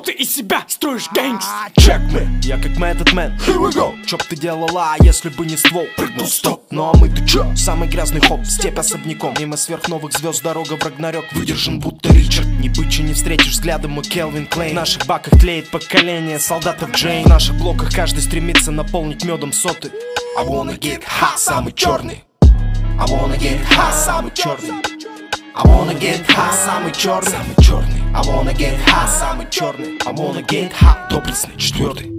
ты из себя строишь гэнгс? Check me, я как Method Man. Here we go. Чё б ты делала, если бы не ствол? Прыгнул, стоп. Ну а мы-то чё? Самый грязный хоп, степь особняком. Мимо сверхновых звезд дорога в Рагнарёк. Выдержан будто Ричард. Ни быча не встретишь взглядом, мы Келвин Клейн. В наших баках тлеет поколение солдатов Джейн. В наших блоках каждый стремится наполнить медом соты. I wanna get hot, самый черный. I wanna get hot, самый черный. I wanna get hot, самый черный. I wanna get hot, самый черный. I wanna get hot, доблестный, четвертый.